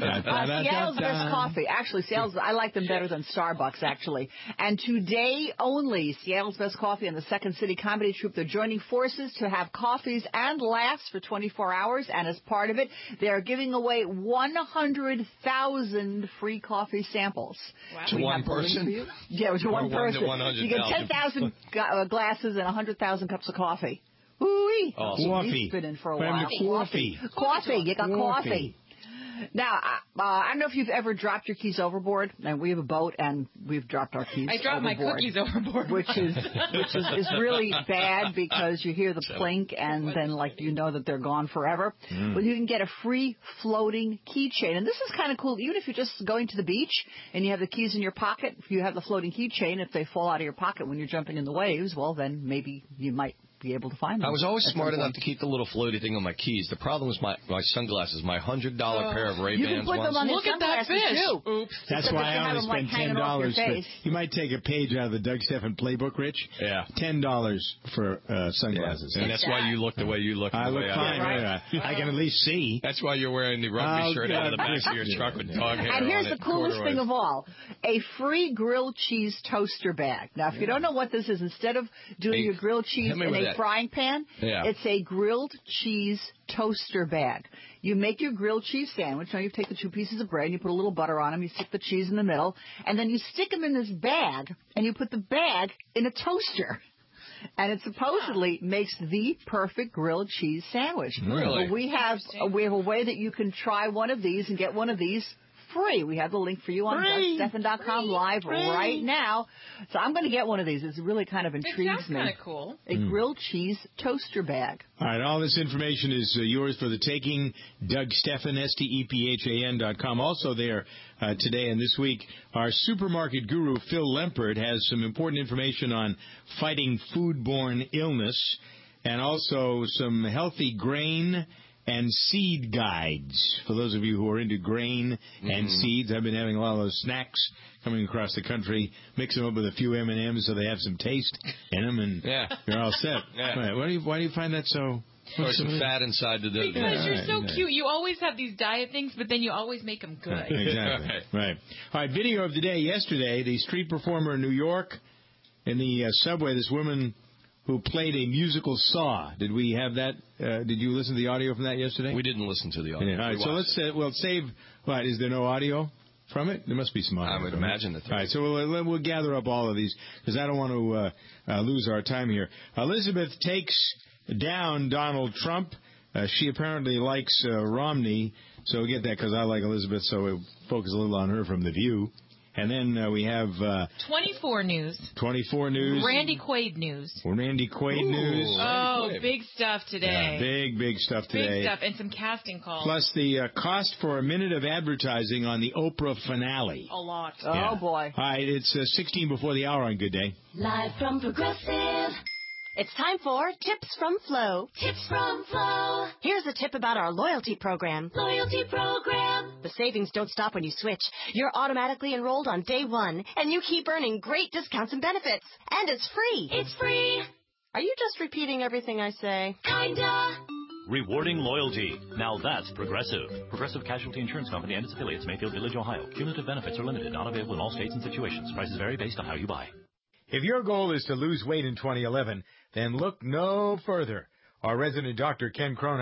Uh, Seattle's best coffee. Actually, Seattle's, I like them better than Starbucks, actually. And today only, Seattle's Best Coffee and the Second City Comedy Troupe, they're joining forces to have coffees and laughs for twenty-four hours. And as part of it, they're giving away one hundred thousand free coffee samples. Wow. To one person? Yeah, to one Or one to person. one hundred You get thousand. ten thousand uh, glasses and one hundred thousand cups of coffee. Woo-wee. Awesome. Coffee. He's been in for a Wait a while. minute, coffee. Coffee. You got Coffee. coffee. Now, uh, I don't know if you've ever dropped your keys overboard. And we have a boat, and we've dropped our keys I dropped my overboard, cookies overboard. which is which is, is really bad because you hear the plink, and then like you know that they're gone forever. Mm. Well, you can get a free floating keychain, and this is kind of cool. Even if you're just going to the beach and you have the keys in your pocket, if you have the floating keychain, if they fall out of your pocket when you're jumping in the waves, well, then maybe you might be able to find them. I was always at smart some enough point. to keep the little floaty thing on my keys. The problem was my, my sunglasses, my one hundred dollars Oh. pair of Ray-Bans. You can put them ones. on your Look at that sunglasses, fish. too. Oops. That's Except why that you I have only them, like, spend hanging ten off your dollars. For, face. you might take a page out of the Doug Stephan playbook, Rich. Yeah. Ten dollars for uh, sunglasses. And that's why you look the way you look. and I the look way fine. I, Right. I can at least see. That's why you're wearing the rugby Oh, shirt out of the God. back of your truck with dog hair And here's on the it, coolest corduroys. thing of all, a free grilled cheese toaster bag. Now, if you don't know what this is, instead of doing Hey, your grilled cheese hit me in with a that. frying pan, Yeah. it's a grilled cheese toaster bag. You make your grilled cheese sandwich. Now, you take the two pieces of bread, and you put a little butter on them, you stick the cheese in the middle, and then you stick them in this bag, and you put the bag in a toaster. And it supposedly makes the perfect grilled cheese sandwich. Really? But we have we have a way that you can try one of these and get one of these free. We have the link for you on Free. Doug Stephan dot com live Free. right now. So I'm going to get one of these. It really kind of It intrigues sounds me. kind of cool. A grilled cheese toaster bag. All right, all this information is uh, yours for the taking. Doug Stephan, S T E P H A N dot com. Also there uh, today and this week, our supermarket guru, Phil Lempert, has some important information on fighting foodborne illness and also some healthy grain and seed guides. For those of you who are into grain and Mhm. seeds, I've been having a lot of those snacks coming across the country. Mix them up with a few M and M's so they have some taste in them, and Yeah. you're all set. Yeah. Right. Why do you Why do you find that so? Or some fat inside the... Because Yeah, you're right, so yeah. cute. You always have these diet things, but then you always make them good. Right, exactly. Right. All right. Video of the day yesterday. The street performer in New York in the uh, subway. This woman who played a musical saw. Did we have that? Uh, did you listen to the audio from that yesterday? We didn't listen to the audio. Yeah. All right. We So watched let's uh, well save. What is there no audio from it? There must be some audio. I would from it. imagine that there All right. is. So we'll, we'll gather up all of these because I don't want to uh, uh, lose our time here. Elizabeth takes down Donald Trump. Uh, she apparently likes uh, Romney, so we get that because I like Elizabeth, so we'll focus a little on her from The View. And then uh, we have uh, twenty-four News. twenty-four News. Randy Quaid News. Randy Quaid Ooh. News. Oh, Quaid. big stuff today. Yeah, big, big stuff today. Big stuff. And some casting calls. Plus the uh, cost for a minute of advertising on the Oprah finale. A lot. Oh, Yeah. boy. All right, it's uh, sixteen before the hour on Good Day. Live from Progressive. It's time for Tips from Flo. Tips from Flo. Here's a tip about our loyalty program. Loyalty program. The savings don't stop when you switch. You're automatically enrolled on day one, and you keep earning great discounts and benefits. And it's free. It's free. Are you just repeating everything I say? Kinda. Rewarding loyalty. Now that's Progressive. Progressive Casualty Insurance Company and its affiliates, Mayfield Village, Ohio. Cumulative benefits are limited, not available in all states and situations. Prices vary based on how you buy. If your goal is to lose weight in twenty eleven, then look no further. Our resident doctor, Ken Kronhaus,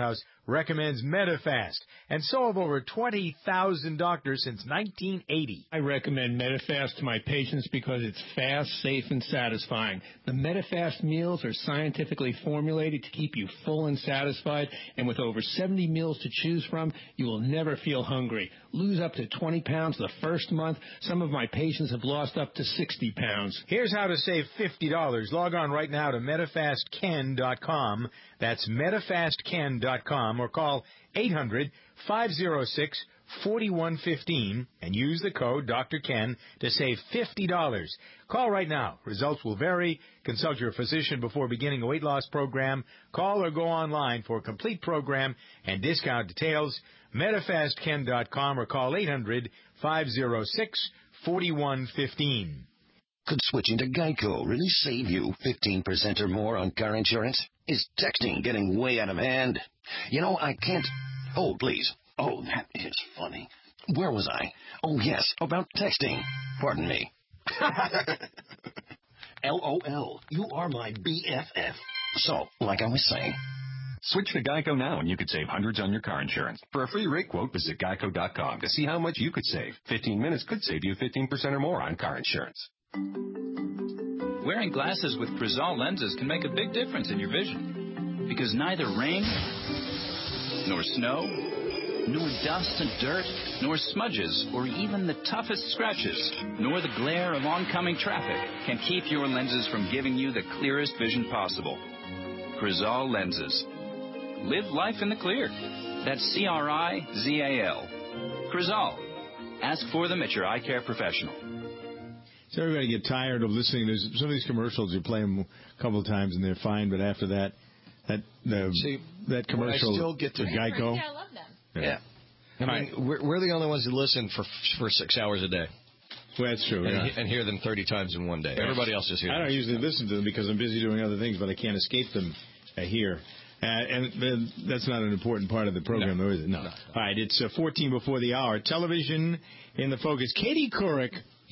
recommends Medifast, and so have over twenty thousand doctors since nineteen eighty. I recommend Medifast to my patients because it's fast, safe, and satisfying. The Medifast meals are scientifically formulated to keep you full and satisfied, and with over seventy meals to choose from, you will never feel hungry. Lose up to twenty pounds the first month. Some of my patients have lost up to sixty pounds. Here's how to save fifty dollars. Log on right now to Medifast Ken dot com. That's Medifast Ken dot com, or call eight hundred, five oh six, four one one five and use the code Doctor Ken to save fifty dollars. Call right now. Results will vary. Consult your physician before beginning a weight loss program. Call or go online for a complete program and discount details. Medifast Ken dot com, or call eight hundred, five oh six, four one one five. Could switching to Geico really save you fifteen percent or more on car insurance? Is texting getting way out of hand? You know, I can't... Oh, please. Oh, that is funny. Where was I? Oh, yes, about texting. Pardon me. LOL, you are my B F F. So, like I was saying... Switch to Geico now and you could save hundreds on your car insurance. For a free rate quote, visit Geico dot com to see how much you could save. fifteen minutes could save you fifteen percent or more on car insurance. Wearing glasses with Crizal lenses can make a big difference in your vision. Because neither rain, nor snow, nor dust and dirt, nor smudges, or even the toughest scratches, nor the glare of oncoming traffic can keep your lenses from giving you the clearest vision possible. Crizal lenses. Live life in the clear. That's C R I Z A L. Crizal. Ask for them at your eye care professional. So everybody get tired of listening. There's some of these commercials, you play them a couple of times and they're fine, but after that, that the, See, that commercial, I still get to Geico. Yeah, I love them. Yeah. I mean, right. we're, we're the only ones who listen for for six hours a day. Well, that's true. And, Yeah. and hear them thirty times in one day. Everybody else is here. I don't usually listen to them because I'm busy doing other things, but I can't escape them uh, here. Uh, and uh, that's not an important part of the program, no. though, is it? No. no. All right, it's uh, fourteen before the hour. Television in the focus. Katie Couric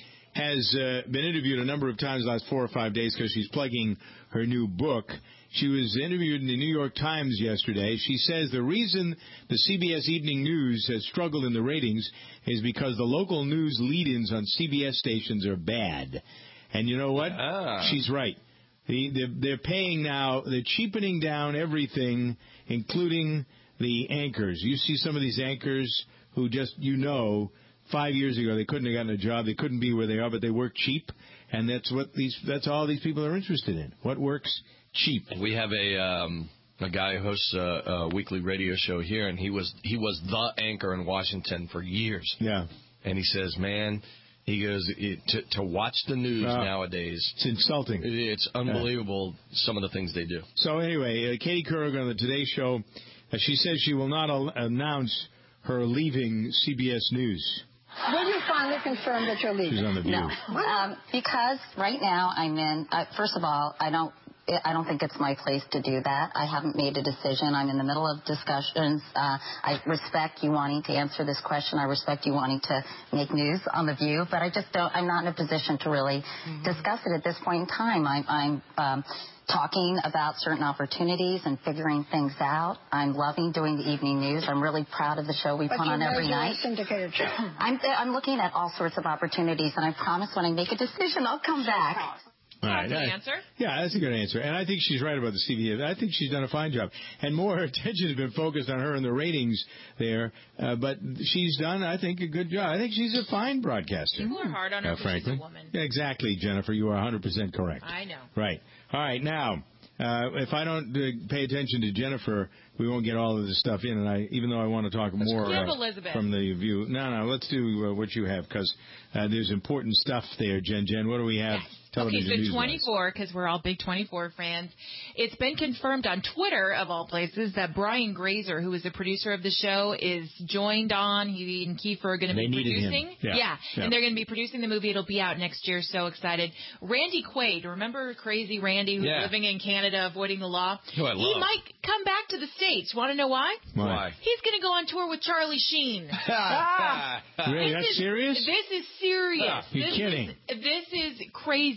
has uh, been interviewed a number of times the last four or five days because she's plugging her new book. She was interviewed in the New York Times yesterday. She says the reason the C B S Evening News has struggled in the ratings is because the local news lead-ins on C B S stations are bad. And you know what? Ah. She's right. The, they're, they're paying now, they're cheapening down everything, including the anchors. You see some of these anchors who just, you know, five years ago they couldn't have gotten a job, they couldn't be where they are, but they work cheap, and that's what these, that's all these people are interested in. What works cheap. We have a um, a guy who hosts a, a weekly radio show here, and he was he was the anchor in Washington for years. Yeah. And he says, man, he goes, it, to, to watch the news uh, nowadays. It's insulting. It, it's unbelievable yeah. some of the things they do. So anyway, uh, Katie Couric on the Today Show, uh, she says she will not al- announce her leaving C B S News. When you finally confirm that you're leaving? She's on the View. No, um, because right now I'm in, uh, first of all, I don't, I don't think it's my place to do that. I haven't made a decision. I'm in the middle of discussions. Uh, I respect you wanting to answer this question. I respect you wanting to make news on The View, but I just don't, I'm not in a position to really mm-hmm. discuss it at this point in time. I'm, I'm um, talking about certain opportunities and figuring things out. I'm loving doing the evening news. I'm really proud of the show we but put on every night. Syndicated show. I'm, I'm looking at all sorts of opportunities, and I promise when I make a decision, I'll come back. All right. That's an answer. Yeah, that's a good answer. And I think she's right about the C B S. I think she's done a fine job. And more attention has been focused on her and the ratings there. Uh, but she's done, I think, a good job. I think she's a fine broadcaster. People are hard on her uh, frankly. She's a woman. Yeah, exactly, Jennifer. You are one hundred percent correct. I know. Right. All right. Now, uh, if I don't uh, pay attention to Jennifer, we won't get all of this stuff in. And I, even though I want to talk Let's more uh, from the View. No, no, let's do uh, what you have because uh, there's important stuff there, Jen. Jen, what do we have? Yes. Television okay, so twenty-four, because we're all big twenty-four fans. It's been confirmed on Twitter, of all places, that Brian Grazer, who is the producer of the show, is joined on. He and Kiefer are going to be producing. Yeah. Yeah. yeah, and they're going to be producing the movie. It'll be out next year. So excited. Randy Quaid, remember Crazy Randy, who's yeah. living in Canada, avoiding the law? Who I love. He might come back to the States. Want to know why? Why? He's going to go on tour with Charlie Sheen. ah, really? That's is, serious? This is serious. Ah, you're this kidding. Is, this is crazy.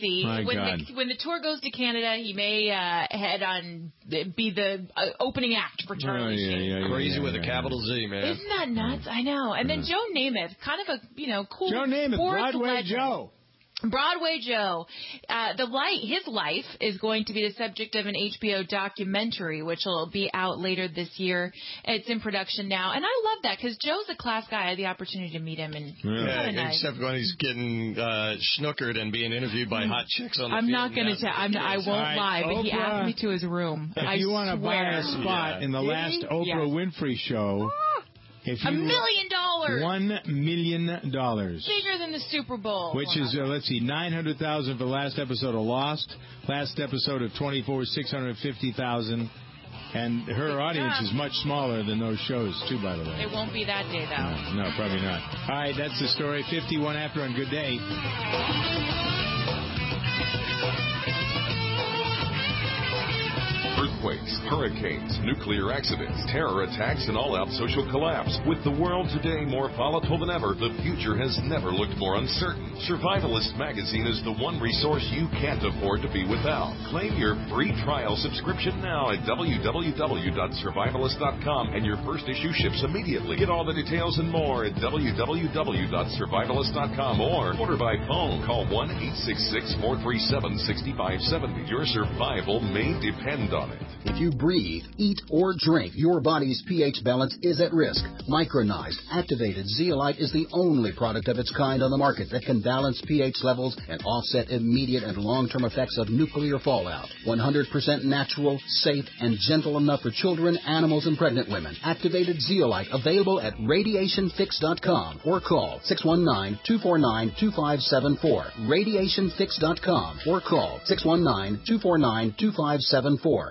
see. My when God. the when the tour goes to Canada, he may uh, head on be the uh, opening act for Charlie Oh, yeah, Sheen. yeah, yeah, Crazy yeah, with yeah, a capital Z, man. Isn't that nuts? I know. And then Joe Namath, kind of a you know cool. Joe Namath, sports Broadway legend. Joe. Broadway Joe. Uh, the light, his life is going to be the subject of an H B O documentary, which will be out later this year. It's in production now, and I love that because Joe's a class guy. I had the opportunity to meet him, and Yeah, kind of nice. except when he's getting uh, snookered and being interviewed by hot chicks on the I'm field. not going to tell. I'm. I won't All right, lie, but he Oprah, asked me to his room. If I you want to buy swear. a spot Yeah. in the Did last he? Oprah Yes. Winfrey show, if you A million dollars. one million dollars. Bigger than the Super Bowl. Which is, uh, let's see, nine hundred thousand for the last episode of Lost, last episode of twenty-four, six hundred fifty thousand, and her audience is much smaller than those shows, too, by the way. It won't be that day, though. No, no, probably not. All right, that's the story. fifty-one after on Good Day. Earthquakes, hurricanes, nuclear accidents, terror attacks, and all-out social collapse. With the world today more volatile than ever, the future has never looked more uncertain. Survivalist magazine is the one resource you can't afford to be without. Claim your free trial subscription now at w w w dot survivalist dot com, and your first issue ships immediately. Get all the details and more at w w w dot survivalist dot com or order by phone. Call one eight six six, four three seven, six five seven zero. Your survival may depend on it. If you breathe, eat, or drink, your body's pH balance is at risk. Micronized, activated zeolite is the only product of its kind on the market that can balance pH levels and offset immediate and long-term effects of nuclear fallout. one hundred percent natural, safe, and gentle enough for children, animals, and pregnant women. Activated zeolite available at radiation fix dot com or call six one nine, two four nine, two five seven four. radiation fix dot com or call six one nine, two four nine, two five seven four.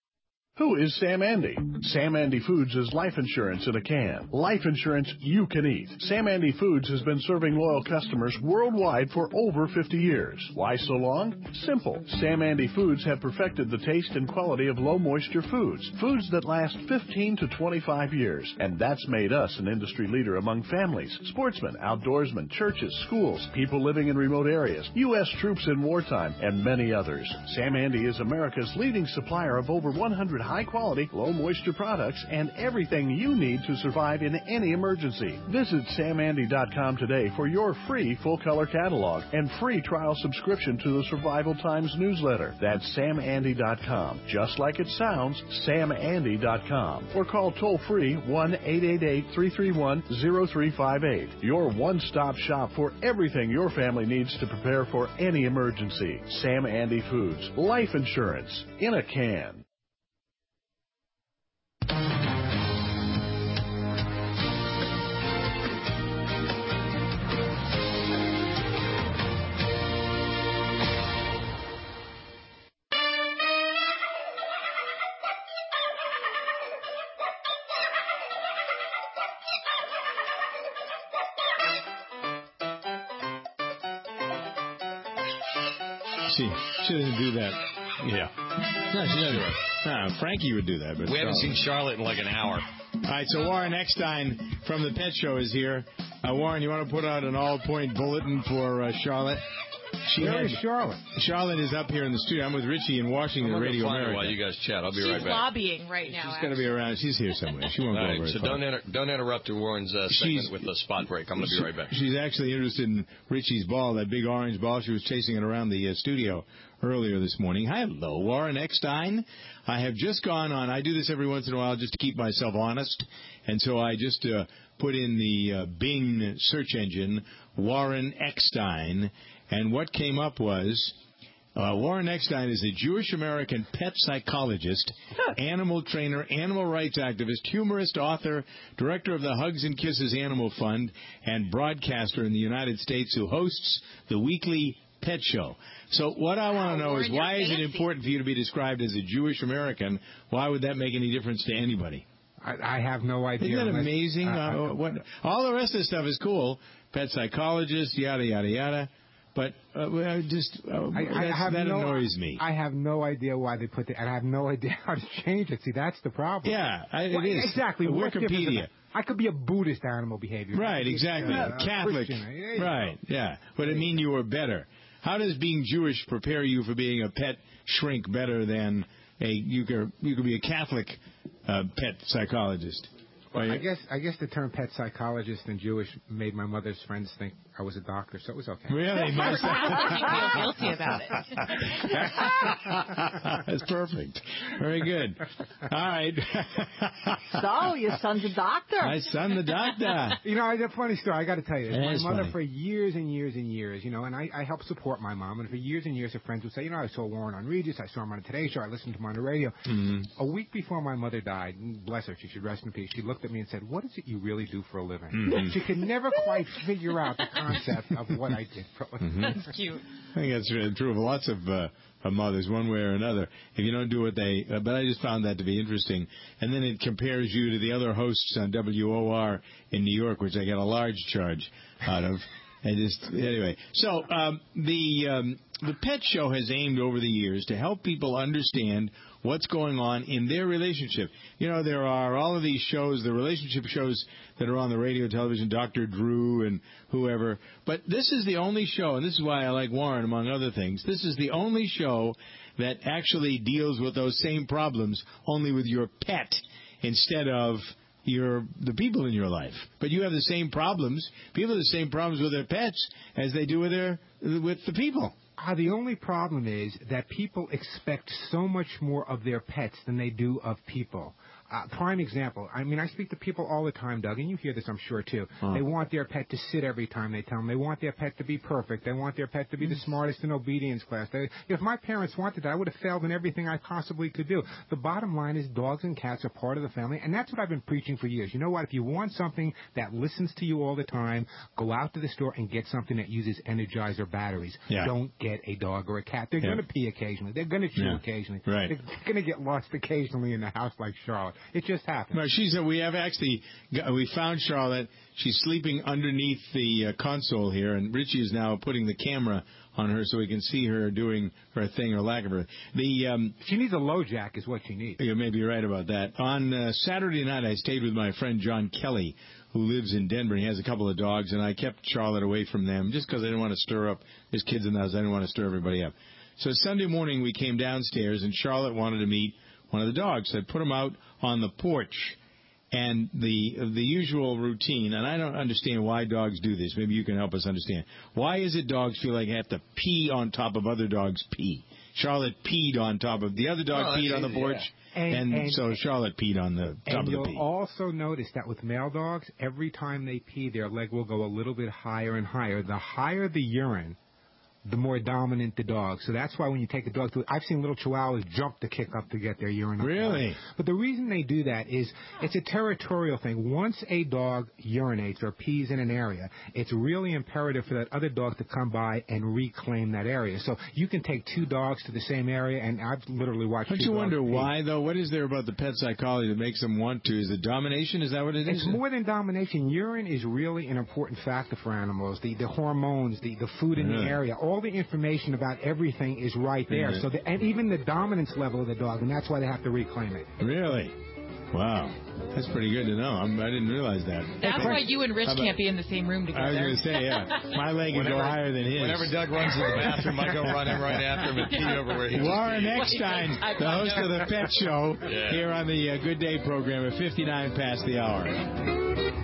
Who is Sam Andy? Sam Andy Foods is life insurance in a can. Life insurance you can eat. Sam Andy Foods has been serving loyal customers worldwide for over fifty years. Why so long? Simple. Sam Andy Foods have perfected the taste and quality of low moisture foods. Foods that last fifteen to twenty-five years. And that's made us an industry leader among families, sportsmen, outdoorsmen, churches, schools, people living in remote areas, U S troops in wartime, and many others. Sam Andy is America's leading supplier of over one hundred high-quality, low-moisture products and everything you need to survive in any emergency. Visit sam andy dot com today for your free full-color catalog and free trial subscription to the Survival Times newsletter. That's sam andy dot com. Just like it sounds, sam andy dot com. Or call toll-free one eight eight eight, three three one, zero three five eight. Your one-stop shop for everything your family needs to prepare for any emergency. Sam Andy Foods. Life insurance in a can. She, she doesn't do that. Yeah. No, she doesn't. No, Frankie would do that. But we haven't Charlotte. seen Charlotte in like an hour. All right, so Warren Eckstein from the Pet Show is here. Uh, Warren, you want to put out an all-point bulletin for uh, Charlotte? She Where had, is Charlotte? Charlotte is up here in the studio. I'm with Richie in Washington, I'm Radio find her America. while you guys chat. I'll be She's right back. lobbying right now. She's going to be around. She's here somewhere. She won't All go right, very so far. don't inter- don't interrupt Warren's uh, segment She's- with the spot break. I'm going to be right back. She's actually interested in Richie's ball, that big orange ball. She was chasing it around the uh, studio earlier this morning. Hello, Warren Eckstein. I have just gone on. I do this every once in a while just to keep myself honest. And so I just uh, put in the uh, Bing search engine, Warren Eckstein. And what came up was uh, Warren Eckstein is a Jewish-American pet psychologist, animal trainer, animal rights activist, humorist, author, director of the Hugs and Kisses Animal Fund, and broadcaster in the United States who hosts the weekly Pet Show. So what I want to know is, why is it important for you to be described as a Jewish American? Why would that make any difference to anybody? I, I have no idea. Isn't that unless- amazing? I- I- uh, what, all the rest of the stuff is cool. Pet psychologist, yada, yada, yada. But uh, well, just uh, I, I that's- have that no, annoys me. I have no idea why they put that, and I have no idea how to change it. See, that's the problem. Yeah, I, it Well, is. Exactly. What difference Wikipedia. does it- I could be a Buddhist animal behavior. Right, It's, exactly. uh, Catholic. Christian. There you Right, yeah. Would it mean you were better? how does being Jewish prepare you for being a pet shrink better than a you could you could be a Catholic uh, pet psychologist? Well, I guess I guess the term pet psychologist and Jewish made my mother's friends think I was a doctor, so it was okay. Really? You feel guilty about it. That's perfect. Very good. All right. So, your son's a doctor. My son, the doctor. You know, it's a funny story. I got to tell you. It My is mother, funny. for years and years and years, you know, and I, I helped support my mom, and for years and years, her friends would say, you know, I saw Warren on Regis, I saw him on the Today Show, I listened to him on the radio. Mm-hmm. A week before my mother died, bless her, she should rest in peace, she looked at me and said, what is it you really do for a living? Mm-hmm. She could never quite figure out the concept of what I did for a living. Mm-hmm. That's cute. I think that's really true of lots of, uh, of mothers, one way or another. If you don't do what they, uh, but I just found that to be interesting. And then it compares you to the other hosts on W O R in New York, which I get a large charge out of. And just anyway, so um, the um, the Pet Show has aimed over the years to help people understand what's going on in their relationship. You know, there are all of these shows, the relationship shows that are on the radio, television, Doctor Drew and whoever. But this is the only show, and this is why I like Warren, among other things. This is the only show that actually deals with those same problems, only with your pet instead of your the people in your life. But you have the same problems. People have the same problems with their pets as they do with their with the people. Uh, the only problem is that people expect so much more of their pets than they do of people. Uh, prime example. I mean, I speak to people all the time, Doug, and you hear this, I'm sure, too. Huh. They want their pet to sit every time they tell them. They want their pet to be perfect. They want their pet to be the smartest in obedience class. They, if my parents wanted that, I would have failed in everything I possibly could do. The bottom line is dogs and cats are part of the family, and that's what I've been preaching for years. You know what? If you want something that listens to you all the time, go out to the store and get something that uses Energizer batteries. Yeah. Don't get a dog or a cat. They're Yeah. going to pee occasionally. They're going to chew Yeah. occasionally. Right. They're going to get lost occasionally in the house like Charlotte. It just happens. No, she's a, we have actually we found Charlotte. She's sleeping underneath the uh, console here, and Richie is now putting the camera on her so we can see her doing her thing or lack of her. The um, she needs a low jack, is what she needs. You may be right about that. On uh, Saturday night, I stayed with my friend John Kelly, who lives in Denver. He has a couple of dogs, and I kept Charlotte away from them just because I didn't want to stir up his kids in the house. I didn't want to stir everybody up. So Sunday morning, we came downstairs, and Charlotte wanted to meet one of the dogs. So I put him out on the porch, and the the usual routine, and I don't understand why dogs do this. Maybe you can help us understand. Why is it dogs feel like they have to pee on top of other dogs' pee? Charlotte peed on top of the other dog, Oh, peed that's on the easy, porch, yeah. And- and, and- so Charlotte peed on the top And of the you'll pee. also notice that with male dogs, every time they pee, their leg will go a little bit higher and higher. The higher the urine, the more dominant the dog. So that's why when you take the dog to, I've seen little chihuahuas jump to kick up to get their urine up. Really? But the reason they do that is it's a territorial thing. Once a dog urinates or pees in an area, it's really imperative for that other dog to come by and reclaim that area. So you can take two dogs to the same area, and I've literally watched Don't two you dogs wonder pee. why, though? What is there about the pet psychology that makes them want to? Is it domination? Is that what it is? It's more than domination. Urine is really an important factor for animals. The the hormones, the, the food in Really? the area, all the information about everything is right there. Yeah. So the, and even the dominance level of the dog, and that's why they have to reclaim it. Really? Wow. That's pretty good to know. I'm, I didn't realize that. That's why you and Rich How about- can't be in the same room together. I was going to say, yeah. My leg would go Whenever- higher than his. Whenever Doug runs to the bathroom, I go running right after him and pee over where he just Warren peed. Eckstein, the host of the Pet Show, Yeah. here on the uh, Good Day program at fifty-nine past the hour.